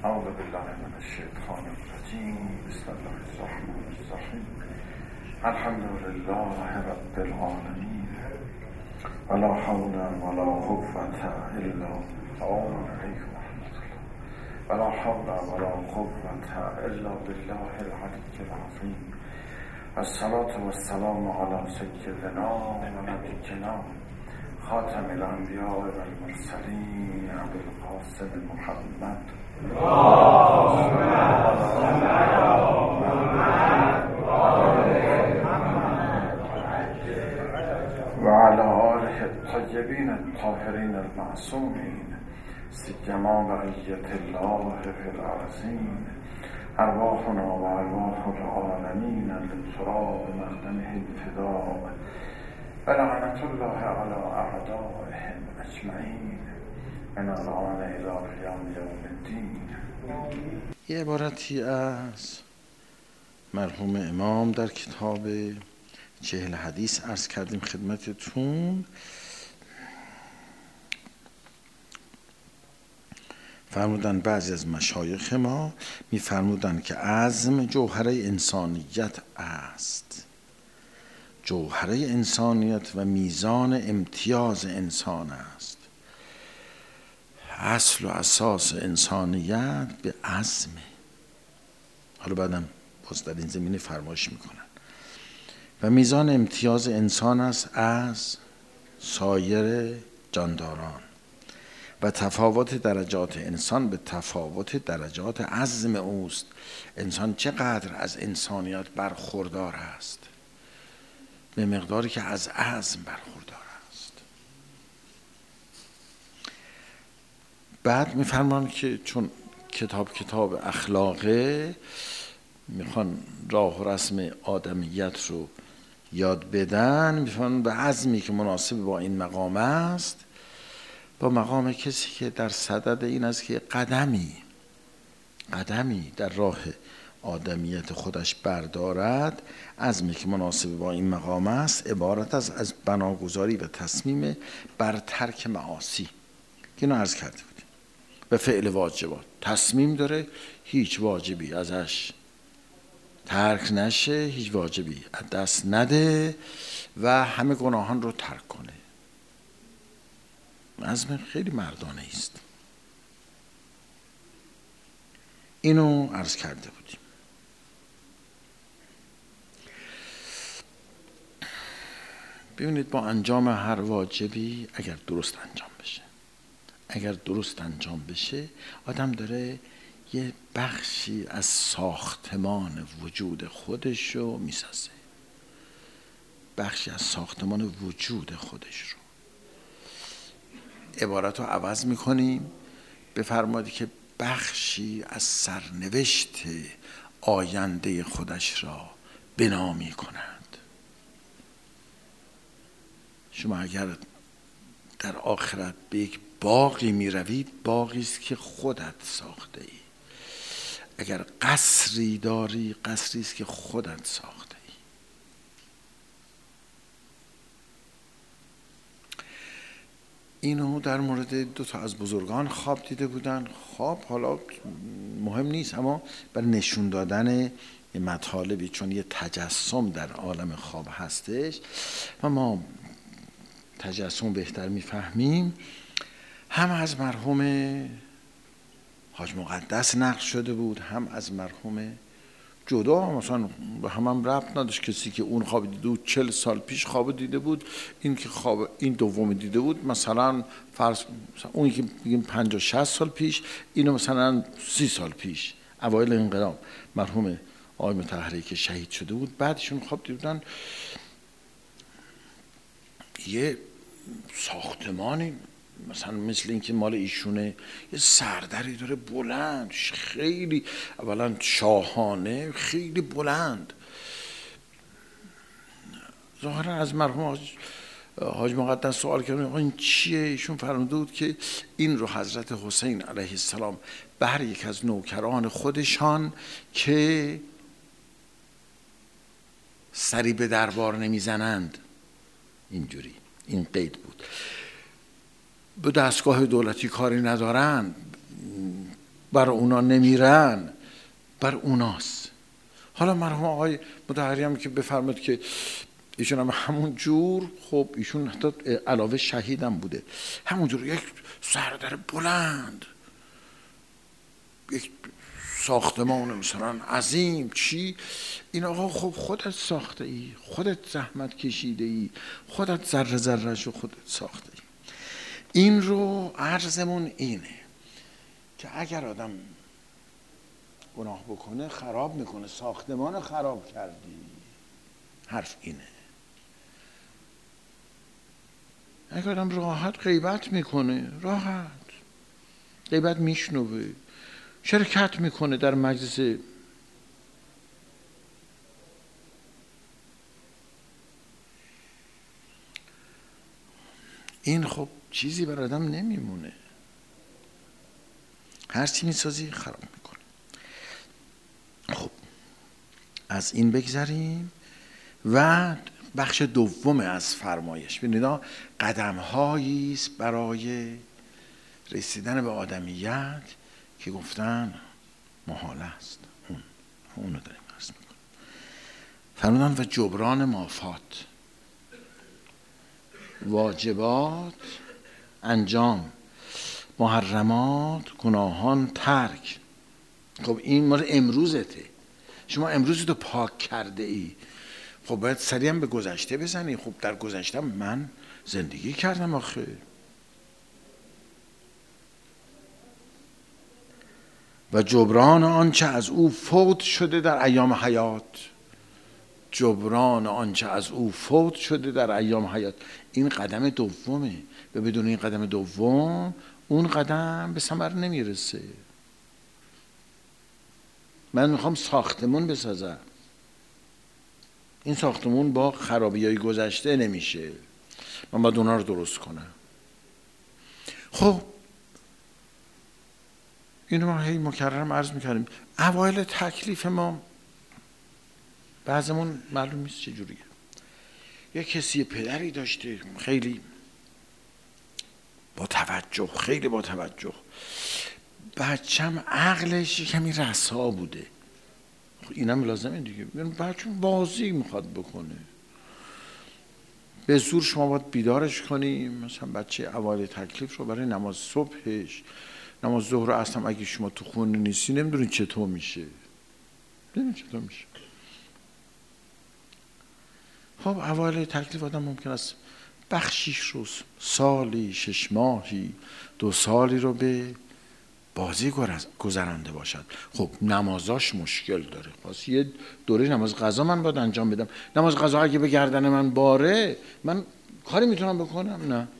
اعوذ بالله من الشیطان الرجیم. بسم الله الرحمن الرحیم. الحمد لله رب العالمین ولا حول ولا قوة الا ولا حول ولا قوة الا بالله العلی العظیم. الصلاة والسلام علی سیدنا و نبینا خاتم الانبیاء و المرسلین ابی القاسم محمد و علی آله الطیبین الطاهرین المعصومین سیما بقیة الله فی الارضین. ارواحنا و ارواح العالمین للتراب مقدمه الفداء و لعنة الله علی اعدائهم اجمعین من الان الی قیام یوم الدین. یه عبارتی از مرحوم امام در کتاب 40 حدیث عرض کردیم خدمتتون. فرمودن بعضی از مشایخ ما میفرمودن که عزم جوهره انسانیت است، جوهره انسانیت و میزان امتیاز انسان است. اصل و اساس انسانیت به عزمه. حالا بعدم باز در این زمینه فرمایش میکنن و میزان امتیاز انسان است از سایر جانداران و تفاوت درجات انسان به تفاوت درجات عزم اوست. انسان چقدر از انسانیت برخوردار است به مقداری که از عزم برخوردار است. بعد میفرمان که چون کتاب اخلاقه، میخوان راه و رسم آدمیت رو یاد بدن، میفرمان به عزمی که مناسب با این مقام است، با مقام کسی که در صدد این است که قدمی در راه آدمیت خودش بردارد. عزمی که مناسب با این مقام است عبارت از بناگذاری و تصمیم بر ترک معاصی که اینو عرض کرده بودیم و فعل واجبات. تصمیم داره هیچ واجبی ازش ترک نشه، هیچ واجبی از دست نده و همه گناهان رو ترک کنه. عزم خیلی مردانه است. اینو عرض کرده بودیم. ببینید با انجام هر واجبی اگر درست انجام بشه آدم داره یه بخشی از ساختمان وجود خودش رو میسازه. بخشی از ساختمان وجود خودش رو. عبارت رو عوض میکنیم، بفرمایید که بخشی از سرنوشت آینده خودش را بنا میکند. شما اگر در آخرت به یک باغی میروید، باغی است که خودت ساخته ای. اگر قصری داری، قصری است که خودت ساخته ای. اینو در مورد 2 از بزرگان خواب دیده بودن. خواب حالا مهم نیست، اما برای نشون دادن مطالبی، چون یه تجسم در عالم خواب هستش و ما تجسم بهتر میفهمیم. هم از مرحوم حاج مقدس نقل شده بود، هم از مرحوم جدا. مثلا هم ربط نداشت. کسی که اون خواب دیده بود 40 سال پیش خواب دیده بود، این که خواب این دوم دیده بود مثلا اونی که بگیم 50-60 سال پیش، اینو مثلا 30 سال پیش اوایل انقلاب مرحوم آقای مطهری که شهید شده بود، بعدشون خواب دیده بودن یه ساختمانی مثلا مثل این که مال ایشونه، یه سردری داره بلند، خیلی اولا شاهانه، خیلی بلند. ظاهرا از مرحوم حاج مقدس سوال کردن این چیه؟ ایشون فرموده بود که این رو حضرت حسین علیه السلام به هر یک از نوکران خودشان که سری به دربار نمیزنند، اینجوری این قید بود، به دستگاه دولتی کاری ندارن، بر اونا نمیرن بر اوناست. حالا مرحوم آقای مطهری هم که بفرماد که ایشون هم همون جور، خب ایشون حتی علاوه شهیدم بوده، همون جور یک سردر بلند، یک ساختمان مثلا عظیم چی، این آقا خب خودت ساخته ای، خودت زحمت کشیده ای، خودت ذره ذره‌ش رو خودت ساخته ای. این رو عرضمون اینه که اگر آدم گناه بکنه خراب میکنه، ساختمان خراب کردی. حرف اینه. اگر آدم راحت غیبت میکنه، راحت غیبت میشنوه، شرکت میکنه در مجلس این، خب چیزی بر آدم نمیمونه، هر چی میسازی خراب میکنه. خب از این بگذریم و بخش دوم از فرمایش ببینید، قدم هایی است برای رسیدن به آدمیت که گفتن محال است. اونو داریم عرض میکنم. فرمودن و جبران مافات، واجبات انجام، محرمات گناهان ترک. خب این مال امروزته، شما امروزتو پاک کرده ای، خب باید سریع به گذشته بزنی. خب در گذشته من زندگی کردم آخه. و جبران آنچه از او فوت شده در ایام حیات، جبران آنچه از او فوت شده در ایام حیات. این قدم دومه و بدون این قدم دوم اون قدم به ثمر نمیرسه. من میخوام ساختمون بسازم، این ساختمون با خرابی‌های گذشته نمیشه، من باید اونا رو درست کنم. خب اینو ما هی مکررم عرض میکردیم. اوایل تکلیف ما بعضمون معلوم نیست چجوریه. یک کسی پدری داشته خیلی با توجه، خیلی با توجه، بچم عقلش کمی رسا بوده. اینم لازمه دیگه، بچم بازی میخواد بکنه، به زور شما باید بیدارش کنی. مثلا بچه اوایل تکلیف رو برای نماز صبحش، نماز ظهر و عصر اگه شما تو خونه نیستی نمیدونی چطور میشه، خب اوایل تکلیف آدم ممکن است بخشیش رو سالی، 6 ماهی، 2 سالی رو به بازی گذرانده باشد. خب نمازاش مشکل داره، پس یه دوره نماز قضا من باید انجام بدم. نماز قضا اگه به گردن من باره، من کاری میتونم بکنم؟ نه.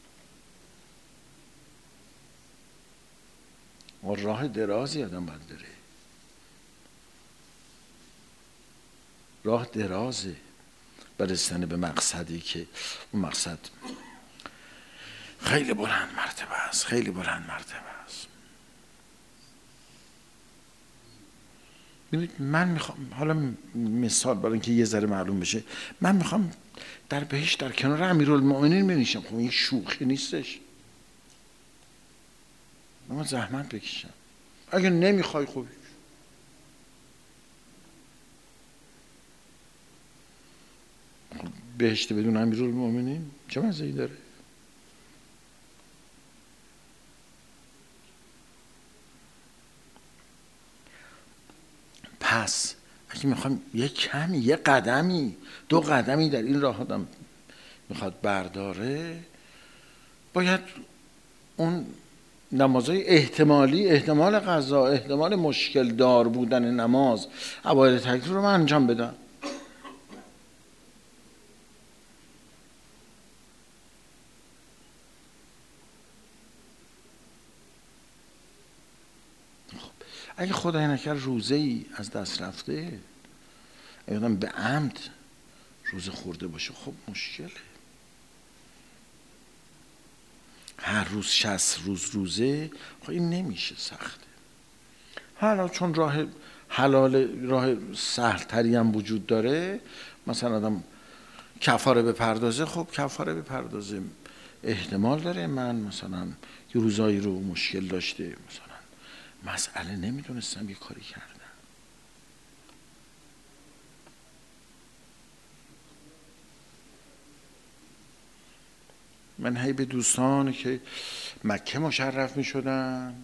و راه درازی آدم باید بره، راه درازه برسیدن به مقصدی که اون مقصد خیلی بلند مرتبه است، خیلی بلند مرتبه است. ببینید من میخوام، حالا مثال برای اینکه یه ذره معلوم بشه، من میخوام در بهشت در کنار امیرالمؤمنین بنشینم. خب این شوخی نیستش، من زحمت بکشم. اگه نمیخوای خب بهشت بدون امیرالمؤمنین چه مزه‌ای داره؟ پس اگه میخوایم یه کمی، یه قدمی، 2 قدمی در این راه آدم میخواد برداره، باید اون نمازهای احتمالی، احتمال قضا، احتمال مشکل دار بودن نماز اوایل تکلیف رو من انجام بدم. اگه خدای نکرد روزه ای از دست رفته، اگه آدم به عمد روزه خورده باشه، خب مشکله. هر روز 60 روز روزه، خب این نمیشه، سخته. حالا چون راه حلال، راه سهل تری هم وجود داره، مثلا آدم کفاره بپردازه، خب کفاره بپردازه، احتمال داره من مثلا یه روزایی رو مشکل داشته، مثلا مسئله نمیدونستم یه کاری کردم. من هی به دوستان که مکه مشرف می شدن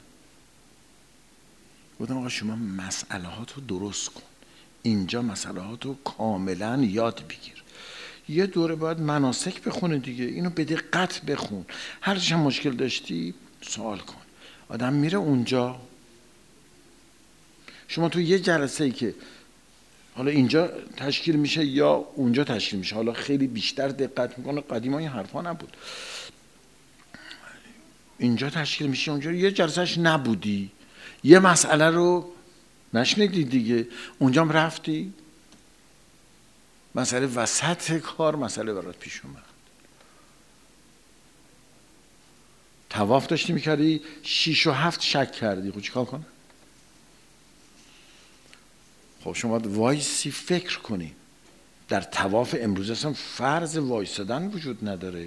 گفتم آقا شما مسئله هاتو درست کن، اینجا مسئله هاتو کاملا یاد بگیر، یه دوره باید مناسک بخونه دیگه، اینو به دقت بخون، هر چه مشکل داشتی سوال کن. آدم میره اونجا، شما تو یه جلسه ای که حالا اینجا تشکیل میشه یا اونجا تشکیل میشه، حالا خیلی بیشتر دقت میکنه، قدیما این حرفا نبود، اینجا تشکیل میشه اونجا یه جلسهش نبودی، یه مسئله رو نشنیدی دیگه، اونجا هم رفتی مسئله وسط کار مسئله برات پیش اومد، طواف داشتی میکردی 6 و 7 شک کردی، خب چیکار کنه؟ خب شما باید وایسی فکر کنی. در طواف امروز اصلا فرض وایسادن وجود نداره،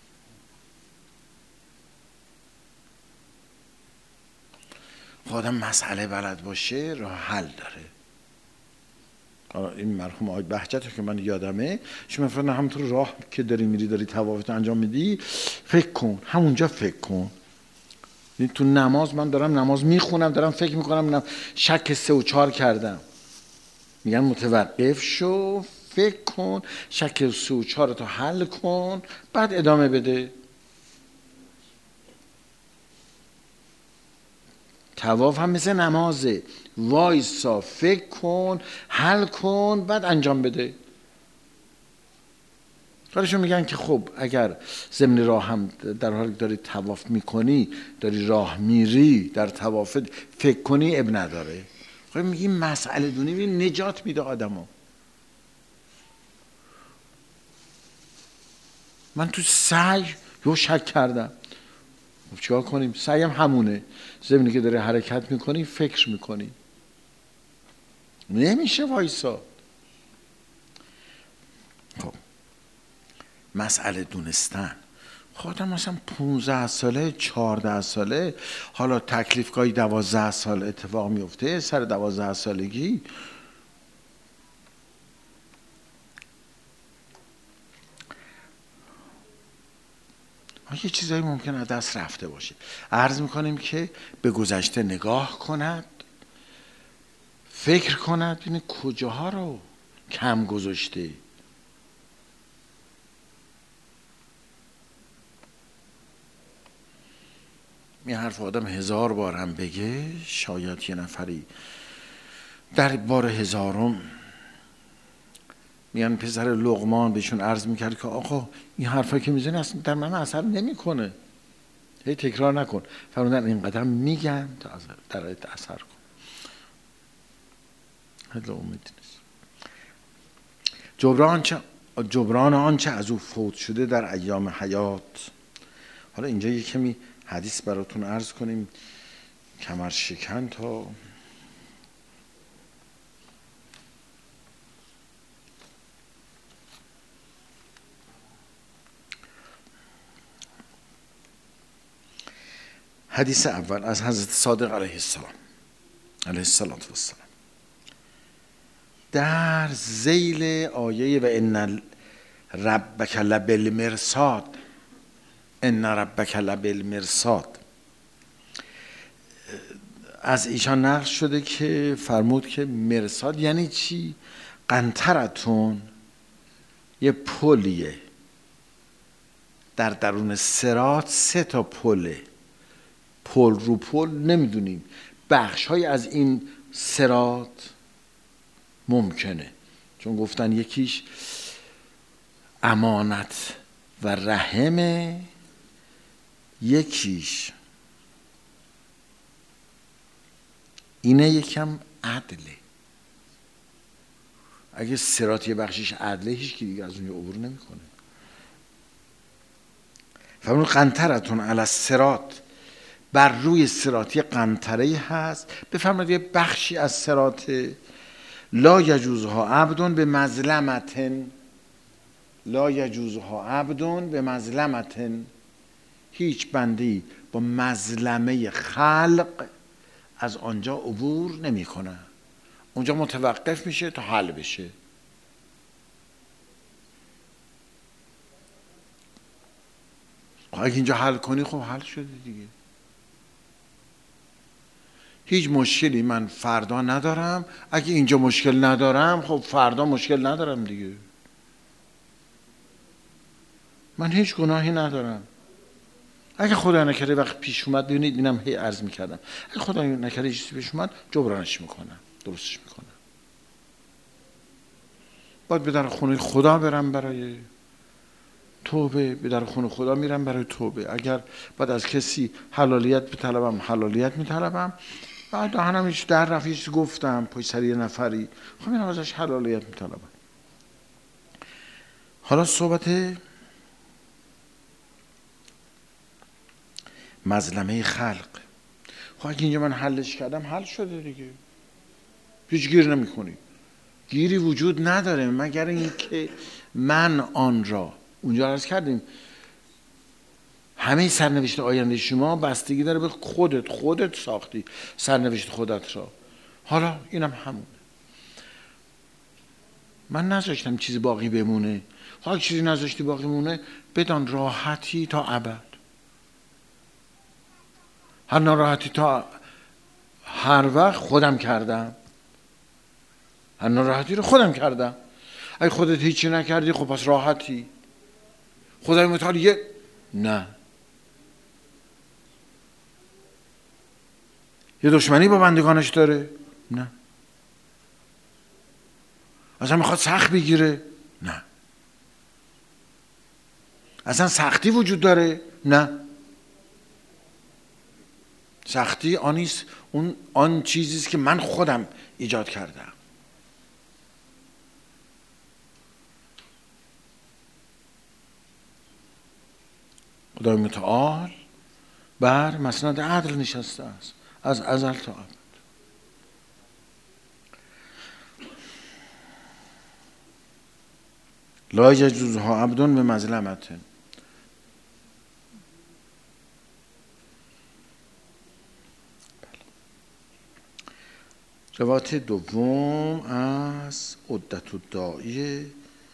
آدم مسئله بلد باشه راه حل داره. این مرحوم آقای بهجت که من یادمه، شما فرض همونطور راه که داری میری داری طوافت انجام میدی، فکر کن، همونجا فکر کن. تو نماز من دارم نماز میخونم، دارم فکر میکنم شک 3 و 4 کردم، میگن متوقف شو، فکر کن، شک 3 و 4 تو حل کن، بعد ادامه بده. طواف هم مثل نمازه، وایسا، فکر کن، حل کن، بعد انجام بده. کارشون میگن که خب اگر ضمن راه هم در حالی که داری طواف میکنی، داری راه میری، در طواف فکر کنی، اب نداره. خب میگی مسئله دونی نجات میده آدمو. من تو سعی یه شک کردم، خب چیکار کنیم؟ سعی هم همونه، ضمنی که داری حرکت میکنی فکر میکنی، نمیشه وایسا. خب مسئله دونستن، خودم مثلا 15 ساله 14 ساله، حالا تکلیفگاهی 12 سال اتفاق میفته، سر 12 سالگی یه چیزایی ممکنه از دست رفته باشه. عرض میکنیم که به گذشته نگاه کند، فکر کند، ببینه کجاها رو کم گذاشته. این حرف آدم 1000 بار هم بگه، شاید یه نفری در بار 1000م میان پسر لقمان بهشون عرض میکرد که آقا این حرفایی که میزنی اصلا در من اثر نمیکنه، هی تکرار نکن. فرمودن اینقدر میگم تا درایت اثر کن. هدل امیدی نیست. جبران آنچه از او فوت شده در ایام حیات. حالا اینجا یه کمی حدیث براتون عرض کنیم، کمر شکن تا حدیث اول از حضرت صادق علیه السلام علیه السلام در ذیل آیه و ان ربک لبالمرصاد، ان ربک لبالمرصاد، از ایشان نقل شده که فرمود که مرصاد یعنی چی؟ قنطرتون یه پلیه، در درون صراط 3 تا پله، پل رو پل نمیدونیم، بخش های از این صراط ممکنه، چون گفتن یکیش امانت و رحمه، یکیش اینه، یکم عدله. اگه صراط یه بخشیش عدله، هیچ کی دیگه از اونجا عبور نمیکنه. فرمود قنطرتون علی الصراط، بر روی صراط یه قنطره هست، بفرمایید یه بخشی از صراط، لا یجوزها عبدون به مظلمتن، لا یجوزها عبدون به مظلمتن، هیچ بندی با مظلمه خلق از آنجا عبور نمیکنه، اونجا متوقف میشه تا حل بشه. اگه اینجا حل کنی خب حل شده دیگه. هیچ مشکلی من فردا ندارم، اگه اینجا مشکل ندارم خب فردا مشکل ندارم دیگه. من هیچ گناهی ندارم. اگه خدا نکرده وقت پیش اومد، ببینید اینم هی عرض میکردم، اگه خدا نکرده چیزی پیش اومد جبرانش میکنم، درستش میکنم. باید به در خونه خدا برم برای توبه، به در خونه خدا میرم برای توبه. اگر باید از کسی حلالیت بطلبم حلالیت میطلبم. بعد دهنم هیچ در رفت هیچ گفتم پشت سر یه نفری، خب میرم ازش حلالیت میطلبم. حالا صحبت مظلمه خلق. خب اگه اینجا من حلش کردم حل شده دیگه، هیچ گیر نمی کنی. گیری وجود نداره مگر اینکه من آن را، اونجا عرض کردیم همه سرنوشت آینده شما بستگی داره به خودت ساختی سرنوشت خودت را. حالا اینم همونه، من نذاشتم چیزی باقی بمونه. خب چیزی نذاشتی باقی مونه، بدان راحتی تا ابد. هر ناراحتی تا هر وقت خودم کردم، هر ناراحتی رو خودم کردم. اگه خودت هیچی نکردی خب پس راحتی. خدای متعال نه، یه دشمنی با بندگانش داره؟ نه. اصلا میخواد سخت بگیره؟ نه. اصلا سختی وجود داره؟ نه. سختی آنیست، آن چیزیست که من خودم ایجاد کردم. خدای متعال بر مسند عدل نشسته است از ازل تا ابد. لا یجوزها عبد به مظلمت. روایت دوم از عدت الداعی،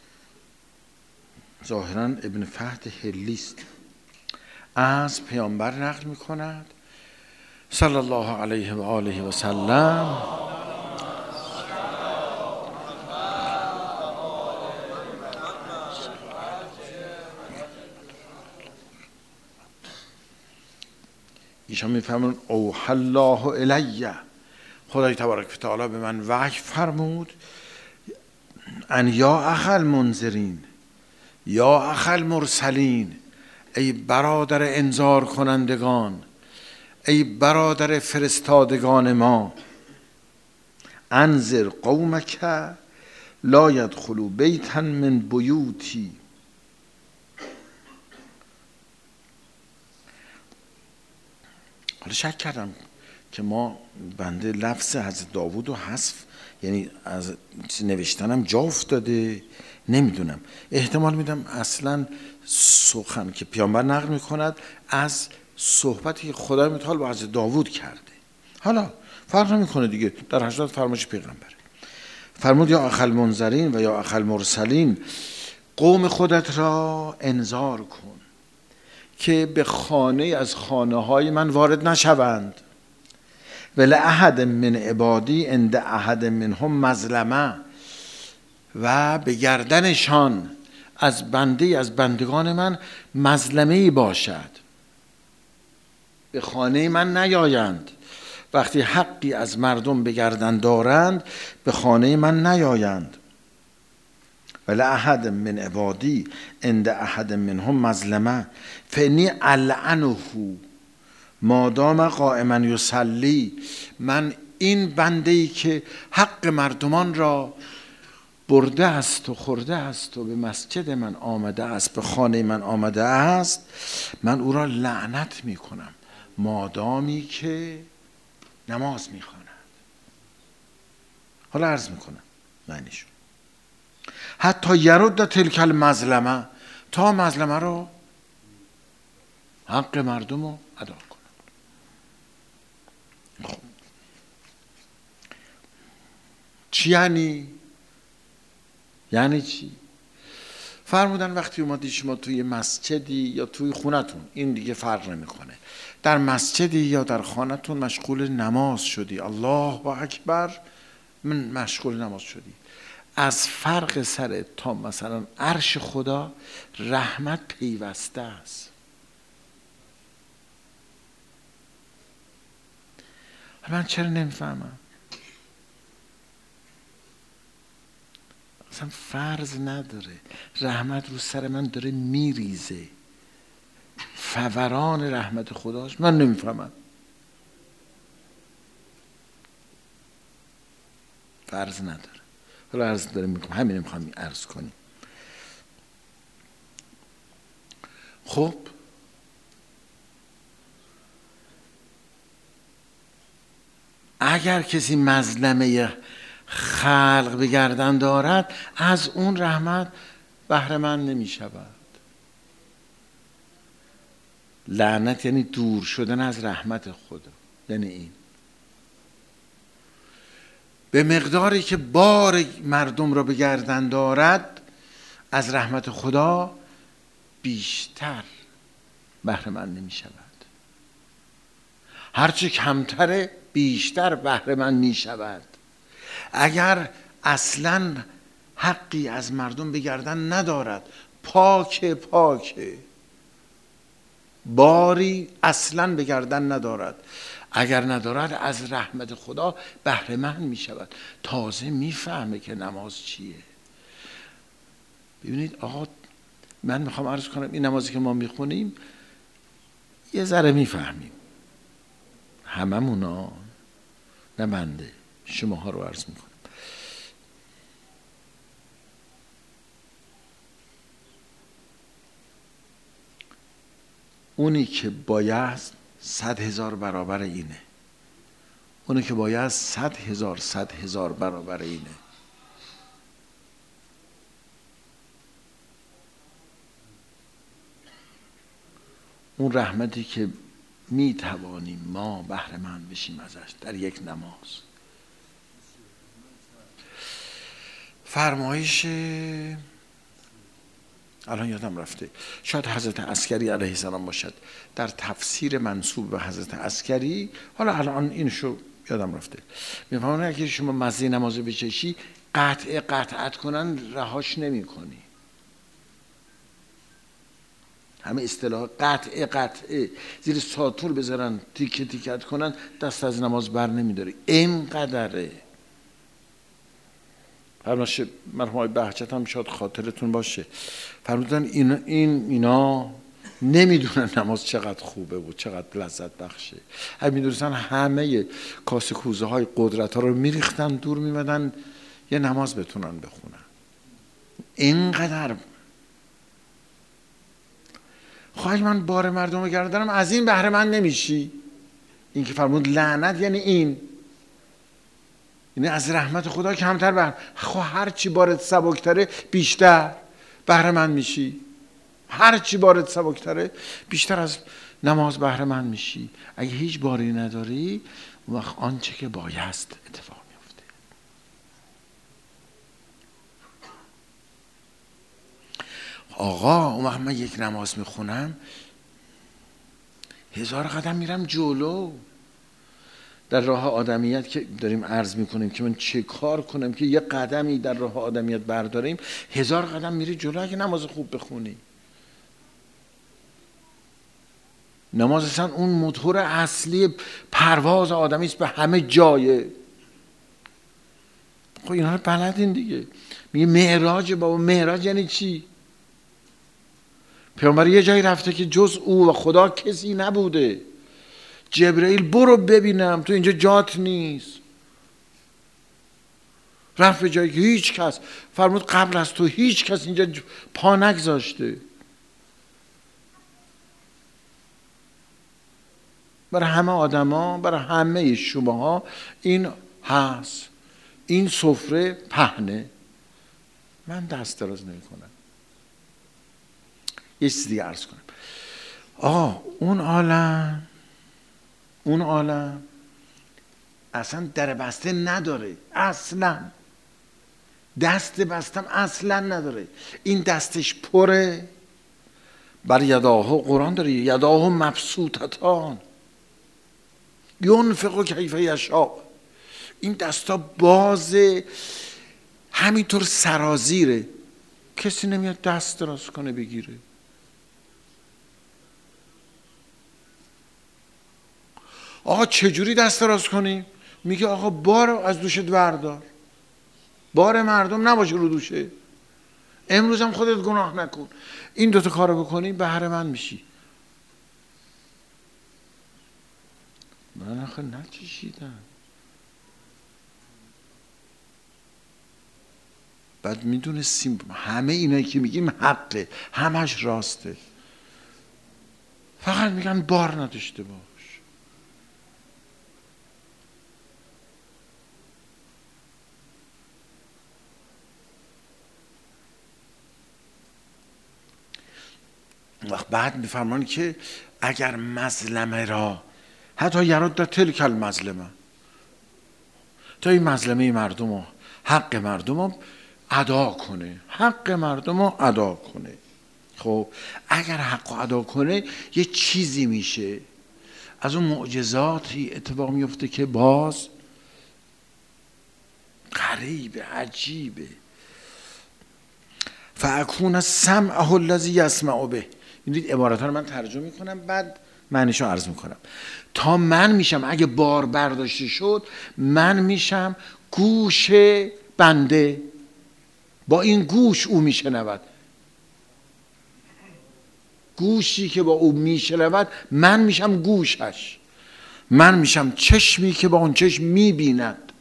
ظاهراً ابن فهد هلیست، از پیامبر نقل می کند صلی الله علیه و آله و سلم: ایشان می فرمون اوحی الله الیه، خدای تبارک و تعالی به من وحی فرمود، ان یا اخل منذرین یا اخل مرسلین، ای برادر انذار کنندگان، ای برادر فرستادگان ما، انذر قومک لا یدخلوا بیتا من بیوتی. حالا شک کردم که ما بنده لفظ حضرت داوود رو حذف، یعنی از نوشتنم جا افتاده، نمیدونم، احتمال میدم اصلا سخن که پیامبر نقل میکند از صحبتی که خدای متعال با حضرت داوود کرده. حالا فرق نمیکنه دیگه، در 80 فرمایش پیغمبره. فرمود یا اخل منذرین و یا اخل مرسلین، قوم خودت را انذار کن که به خانه از خانه های من وارد نشوند. ولی احد من عبادی عند احد منهم مظلمه، و به گردنشان از بنده از بندگان من مظلمه‌ای باشد، به خانه من نیایند. وقتی حقی از مردم به گردن دارند به خانه من نیایند. ولی احد من عبادی عند احد منهم مظلمه فانی العنه مادام قائما یصلی، من این بنده‌ای که حق مردمان را برده است و خورده است و به مسجد من آمده است، به خانه من آمده است، من او را لعنت می کنم مادامی که نماز می خواند. حالا عرض می کنم معنیشو. حتی یرد تلک المظلمه، تا مظلمه رو حق مردم رو ادا کنم. خب چی یعنی چی؟ فرمودن وقتی اومدی شما توی مسجدی یا توی خونتون، این دیگه فرق نمیکنه، در مسجدی یا در خانتون مشغول نماز شدی، الله اکبر، مشغول نماز شدی، از فرق سر تا مثلا عرش خدا رحمت پیوسته است. من چرا نمیفهمم؟ اصلا فرض نداره، رحمت رو سر من داره میریزه، فوران رحمت خداست، من نمیفهمم. فرض نداره. حالا عرض داره میکنم، همین میخوام عرض کنیم. خب اگر کسی مظلمه خلق به گردن دارد، از اون رحمت بهره مند نمی شود. لعنت یعنی دور شدن از رحمت خدا، یعنی این به مقداری که بار مردم را به گردن دارد از رحمت خدا بیشتر بهره مند نمی شود. هرچی کمتره بیشتر بهره مند می شود. اگر اصلا حقی از مردم به گردن ندارد، پاکه باری اصلا به گردن ندارد، اگر ندارد از رحمت خدا بهره مند می شود. تازه میفهمه که نماز چیه. ببینید آقا، من میخوام عرض کنم این نمازی که ما میخونیم یه ذره میفهمیم هممونا، نه بنده، شماها رو عرض میکنم. اونی که باید 100,000 برابر اینه، اونی که باید 100,000 برابر اینه. اون رحمتی که می توانیم ما بهره مند بشیم ازش در یک نماز. فرمایش الان یادم رفته، شاید حضرت عسکری علیه السلام باشد، در تفسیر منسوب به حضرت عسکری، حالا الان اینشو یادم رفته، میفهمونه اگه شما مزه نماز بچشی قطعت کنن رهاش نمی کنی. همه اصطلاح قطعه زیر ساتور بذارن تیکت کنن، دست از نماز بر نمیداری. اینقدره. فرمایش مرحوم آقای بهجت هم شاید خاطرتون باشه، فرمودن اینا نمیدونن نماز چقدر خوبه و چقدر لذت بخشه. اگه میدونستن همه کاسه کوزه های قدرت ها رو میریختن دور میمدن یه نماز بتونن بخونن. اینقدر خواهی من بار مردم رو گردنم، از این بهره مند نمیشی. این که فرمود لعنت یعنی این، یعنی از رحمت خدا کمتر هر چی بارت سبکتره بیشتر بهره مند میشی. هر چی بارت سبکتره بیشتر از نماز بهره مند میشی. اگه هیچ باری نداری اون وقت آنچه که بایست اتفاق میفته. آقا اون وقت من یک نماز میخونم 1000 قدم میرم جلو در راه آدمیت که داریم عرض میکنیم که من چه کار کنم که یه قدمی در راه آدمیت برداریم. 1000 قدم میری جلو اگه نماز خوب بخونی. نماز اصلا اون موتور اصلی پرواز آدمی است به همه جایه. خب اینا رو بلدین دیگه. میگه معراج، بابا معراج یعنی چی؟ پیامبر یه جایی رفته که جز او و خدا کسی نبوده. جبرئیل برو ببینم تو اینجا جات نیست. رفت به جایی که هیچ کس، فرمود قبل از تو هیچ کس اینجا پا نگذاشته. برای همه آدما، برای همه شماها این هست، این سفره پهنه. من دست دراز نمی کنم. یه چیز دیگه عرض کنم. اون عالم اصلا در بسته نداره. اصلا دست بستم اصلا نداره. این دستش پره. بر یداه قرآن داره یداه مبسوطتان ینفق کیف یشاء. این دستا بازه، همینطور سرازیره، کسی نمیاد دست دراز کنه بگیره. آقا چجوری دست دراز کنیم؟ میگه آقا بار از دوشت بردار، بار مردم نباشه رو دوشه، امروز هم خودت گناه نکن، این دوتا کارو بکنی بهره من میشی. من آخه نچشیدم. بعد میدونستیم همه اینایی که میگیم حقه، همش راسته، فقط میگن بار نداشته باش. وقت بعد میفرمان که اگر مظلمه را حتی یرد تلک المظلمه، تا این مظلمه مردم رو، حق مردم رو ادا کنه، حق مردم رو ادا کنه. خب اگر حق رو ادا کنه یه چیزی میشه، از اون معجزاتی اتفاق میفته که باز غریبه، عجیبه. فاکون سمعه الذی یسمع به. این عبارت ها رو من ترجمه میکنم بعد معنیشو عرض میکنم. تا من میشم، اگه بار برداشته شد، من میشم گوش بنده، با این گوش او میشنود، گوشی که با او میشنود من میشم گوشش، من میشم چشمی که با اون چشم میبیند.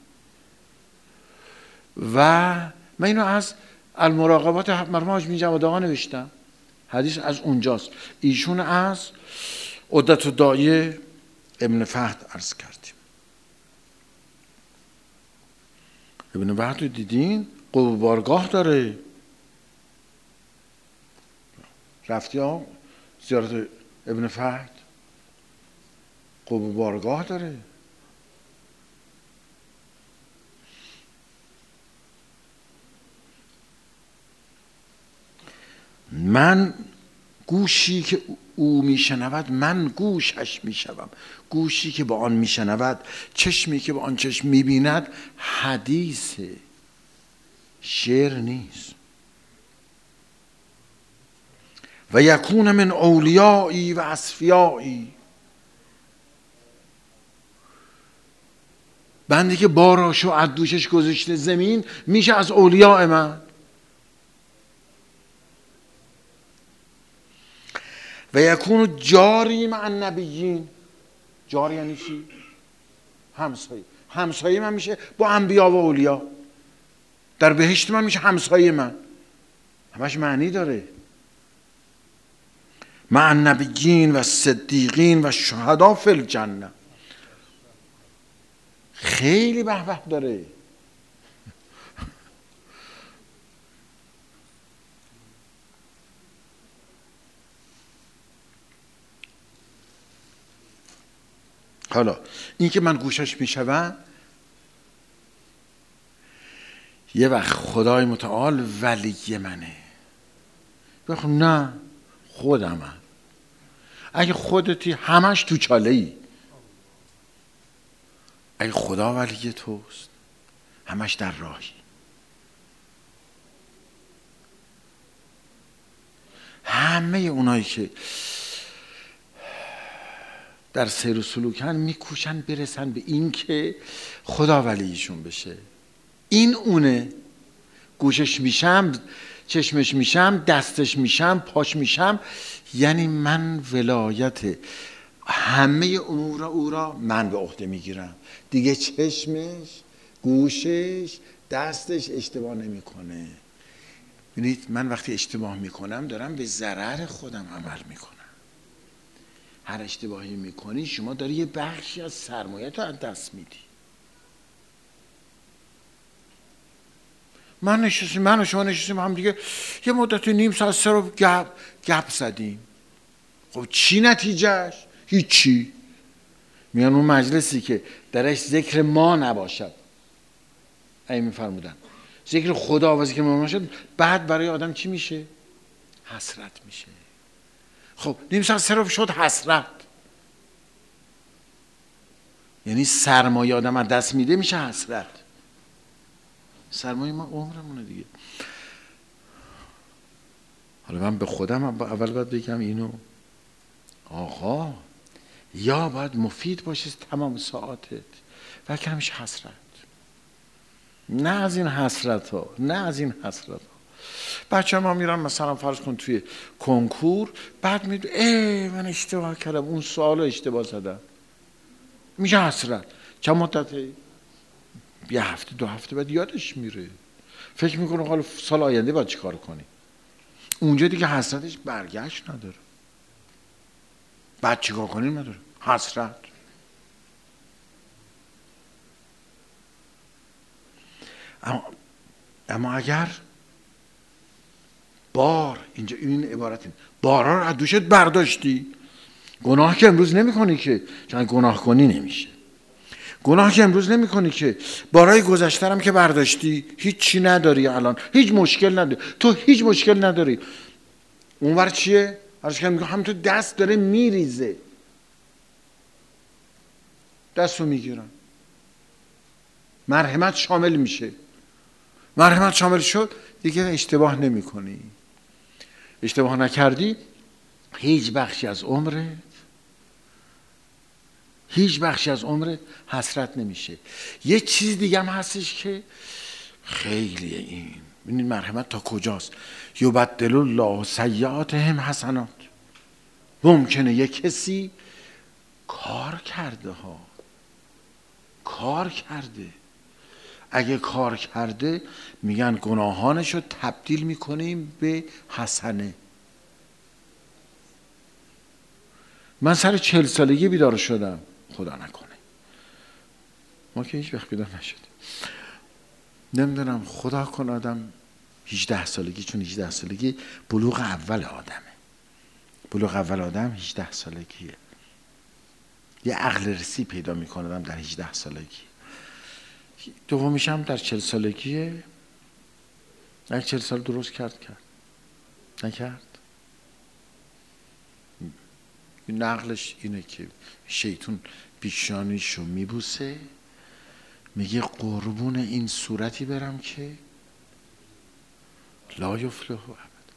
و من اینو از المراقبات مرحوم حاج جواد آقا نوشتم، حدیث از اونجاست، ایشون از عدت الداعیه ابن فهد عرض کردیم. ابن فهد رو دیدین؟ قوه بارگاه داره، رفتی ها زیارت ابن فهد؟ قوه بارگاه داره. من گوشی که او میشنود من گوشش میشوم، گوشی که با آن میشنود، چشمی که با آن چشم میبیند. حدیثه، شعر نیست. و یکون من اولیایی و اصفیایی. بندی که باراشو از دوشش گذاشته زمین میشه از اولیاء من. و یکون جاری مع النبیین. جاری یعنی چی؟ همسایه. همسایه من میشه با انبیا و اولیا. در بهشت من میشه همسایه من. همش معنی داره. مع النبیین و صدیقین و شهدا فی الجنه. خیلی به داره. حالا این که من گوشش میشوم، یه وقت خدای متعال ولی منه، بخو نه خودمم. اگه خودتی همش تو چاله ای، اگه خدا ولی توست همش در راهی. همه اونایی که در سیر و سلوکن میکوشن برسن به این که خدا ولیشون بشه. این اونه. گوشش میشم، چشمش میشم، دستش میشم، پاش میشم، یعنی من ولایت همه امور او را من به عهده میگیرم. دیگه چشمش، گوشش، دستش اشتباه نمیکنه. ببینید من وقتی اشتباه میکنم دارم به ضرر خودم عمل میکنم. هر اشتباهی میکنی شما داری یه بخشی از سرمایه تو از دست میدی. من و شما نشستیم هم دیگه یه مدت نیم ساعت سر رو گپ زدیم. خب چی نتیجهش؟ هیچی. میان اون مجلسی که درش ذکر ما نباشد، این میفرمودن ذکر خدا و ذکر محمد شد، بعد برای آدم چی میشه؟ حسرت میشه. خب نیم ساعت صرف شد حسرت، یعنی سرمایه آدم از دست میده میشه حسرت. سرمایه ما عمرمونه دیگه. حالا من به خودم اول باید بگم اینو، آقا یا باید مفید باشی تمام ساعتت و که همیشه حسرت. نه از این حسرت ها، نه از این حسرت ها. بچه ما میرن مثلا فرض کن توی کنکور، بعد میدون من اشتباه کردم، اون سوال اشتباه زدم، میشه حسرت. چند مدت؟ یه هفته 2 هفته بعد یادش میره، فکر میکنه حالا سال آینده باید چیکار کنی. اونجا دیگه حسرتش برگشت نداره، بعد چیکار کنیم نداره، حسرت. اما اگر بار، اینجا این عبارت این بارا رو از دوشت برداشتی، گناه که امروز نمی کنی که، چون گناه کنی نمیشه. گناه که امروز نمی کنی که، بارای گذشترم که برداشتی، هیچی نداری الان، هیچ مشکل نداری، تو هیچ مشکل نداری. اونور چیه؟ هم تو دست داره میریزه، دستو میگیرن، مرحمت شامل میشه. مرحمت شامل شد دیگه اشتباه نمی کنی. اشتباه نکردی هیچ بخشی از عمرت حسرت نمیشه. یه چیز دیگه هم هستش که خیلیه این، ببینید مرحمت تا کجاست. یبدل الله سیئاتهم حسنات. ممکنه یه کسی کار کرده، اگه کار کرده میگن گناهانشو تبدیل میکنیم به حسنه. من سر 40 سالگی بیدار شدم، خدا نکنه، ما که هیچ وقت بیدار نشدیم، نمیدونم خدا کن آدم 18 سالگی، چون 18 سالگی بلوغ اول آدم 18 سالگیه. یه عقل رسی پیدا میکنه آدم در 18 سالگی. دومیش هم در 40 سالگیه. در 40 سال درست کرد نکرد. نقلش اینه که شیطان پیشانیشو میبوسه، میگه قربون این صورتی برم که لا یفلح ابدا.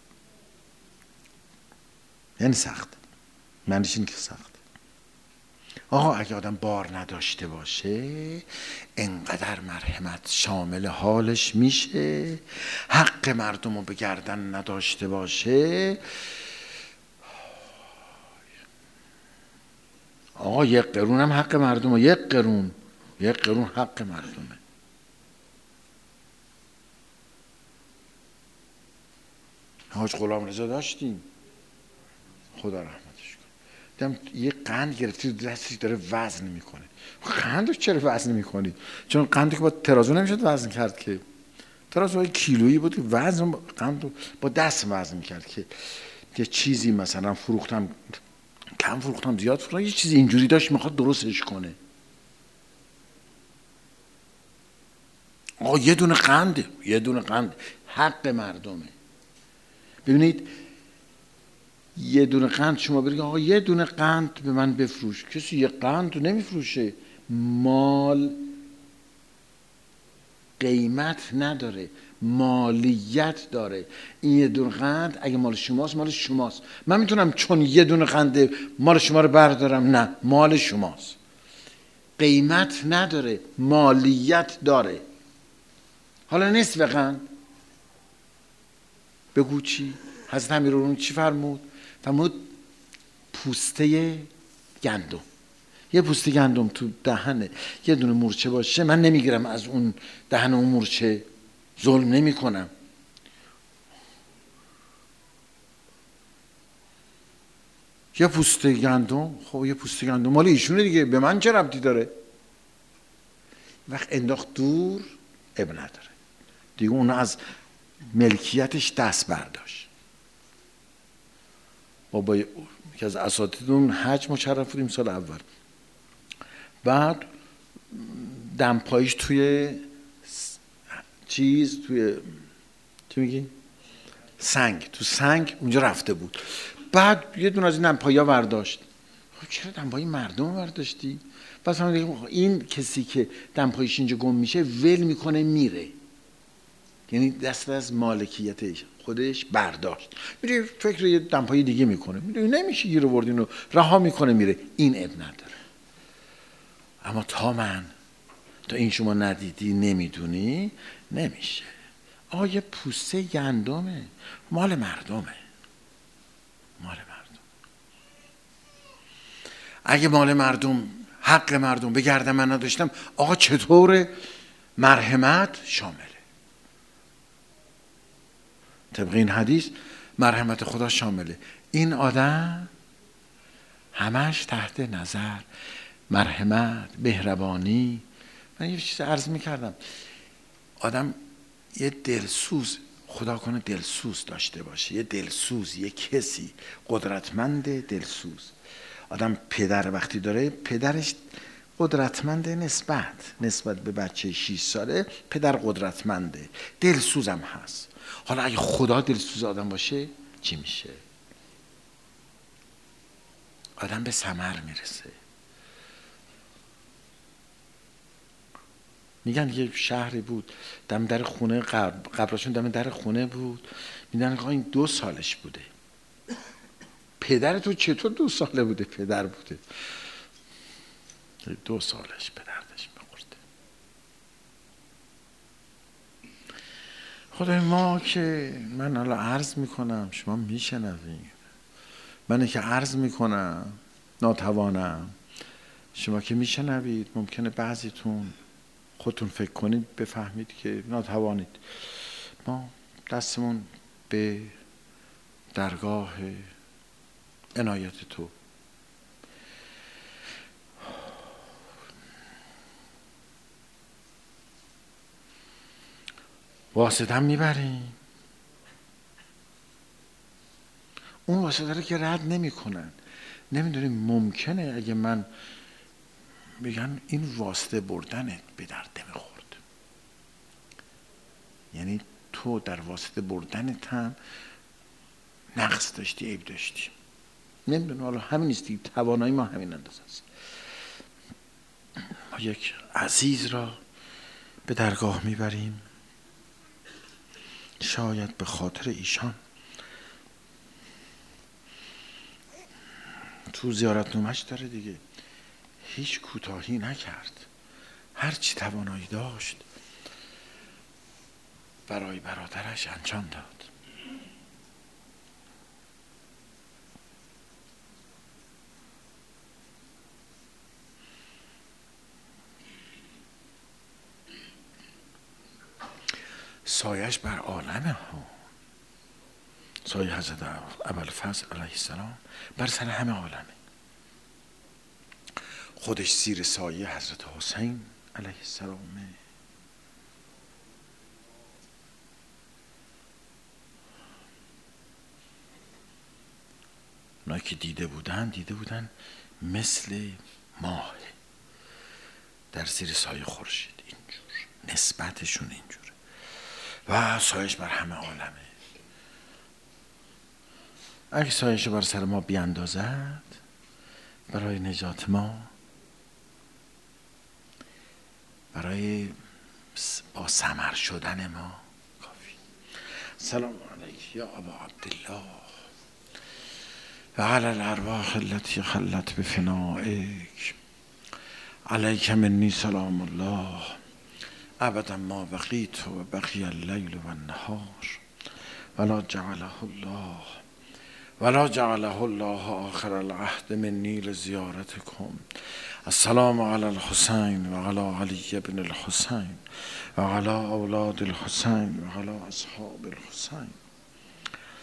یعنی سخت، معنیش این که سخت. آقا اگه آدم بار نداشته باشه انقدر مرحمت شامل حالش میشه، حق مردم رو به گردن نداشته باشه. آقا 1 قرون هم حق مردمه، 1 قرون حق مردمه. حاج غلامرضا داشتیم، خدا رحمتش کنه، دیدم یه قند گرفتی دستش داره وزن میکنه. قندو چرا وزن میکنی؟ چون قندو که با ترازو نمیشد وزن کرد که، ترازوهای کیلویی بود، وزن قندو با دست وزن میکرد که یه چیزی مثلا فروختم کم فروختم زیاد فروختم، یه چیزی اینجوری داشت میخواد درستش کنه. آقا یه دونه قند حق مردمه. ببینید یه دونه قند شما برید آقا یه دونه قند به من بفروش، کسی یه قند رو نمیفروشه. مال قیمت نداره، مالیت داره. این یه دونه قند اگه مال شماست. من میتونم چون یه دونه قند مال شما رو بردارم؟ نه، مال شماست. قیمت نداره، مالیت داره. حالا نصف قند بگو چی؟ حضرت امیرالمومنین چی فرمود؟ پوسته گندم. یه پوسته گندم تو دهن یه دونه مورچه باشه، من نمیگیرم از اون دهن اون مورچه، ظلم نمی کنم. یه پوسته گندم، خب یه پوسته گندم مال ایشونه دیگه، به من چه ربطی داره؟ وقت انداخت دور اب نداره دیگه، اون از ملکیتش دست برداشت. با یکی از اساتیدمون حج مشرف بودیم سال اول، بعد دمپاییش توی چیز توی چی میگی؟ سنگ، تو سنگ اونجا رفته بود. بعد یه دونه از این دمپایی‌ها برداشت. چرا دمپایی مردم برداشتی؟ پس این کسی که دمپاییش اینجا گم میشه ول میکنه میره، یعنی دست از مالکیت خودش برداشت، میره فکر یه دمپایی دیگه میکنه، میره نمیشه گیر آورد اینو، رها میکنه میره. این اب نداره. اما تا این شما ندیدی نمیدونی نمیشه. یه پوسته گندمه، مال مردمه. اگه مال مردم، حق مردم به گردن من نداشتم، چطور مرحمت شامله؟ طبق این حدیث مرحمت خدا شامله. این آدم همش تحت نظر، مرحمت، مهربانی. من یه چیز عرض میکردم، آدم یه دلسوز، خدا کنه دلسوز داشته باشه، یه دلسوز، یه کسی قدرتمند دلسوز. آدم پدر وقتی داره، پدرش قدرتمنده نسبت به بچه 6 ساله، پدر قدرتمنده، دلسوزم هست. حالا اگه خدا دلسوز آدم باشه چی میشه؟ آدم به ثمر میرسه. میگن یه شهری بود دم در خونه، قبرشون دم در خونه بود، میگن این 2 سالش بوده. پدر تو چطور 2 ساله بوده؟ پدر بوده 2 سالش به دردش میخورده. خدای ما که من حالا عرض میکنم، شما میشنوید، من که عرض میکنم ناتوانم، شما که میشنوید ممکنه بعضیتون خودتون فکر کنید بفهمید که ناتوانید. ما دستمون به درگاه عنایت تو. واسطه هم میبریم، اون واسطه رو که رد نمی کنن. نمیدونیم ممکنه اگه من بگن این واسطه بردنت به درد نمیخورد، یعنی تو در واسطه بردنت هم نقص داشتی، عیب داشتی. نمیدونم، حالا همین است دیگه، توانایی ما همین اندازه است. ما یک عزیز را به درگاه میبریم، شاید به خاطر ایشان تو زیارتنامه‌اش داره دیگه، هیچ کوتاهی نکرد، هر چی توانایی داشت برای برادرش انجام داد. سایش بر عالمه ها، سایه حضرت ابوالفضل علیه السلام بر سر همه عالمه. خودش زیر سایه حضرت حسین علیه السلامه. اونایی که دیده بودن مثل ماه در زیر سایه خورشید، اینجور نسبتشون اینجوره. و سایش بر همه عالمه. اگه سایش بر سر ما بیاندازد برای نجات ما، برای با ثمر شدن ما کافی. سلام علیک یا ابا عبدالله و علی الارواح التي خلت بفنائک، علیک منی سلام الله ابدا ما بقیت و بقی اللیل و النهار ولا جعله الله آخر العهد منی لزیارتکم. السلام علی الحسین و علی علی بن الحسین و علی اولاد الحسین و علی اصحاب الحسین.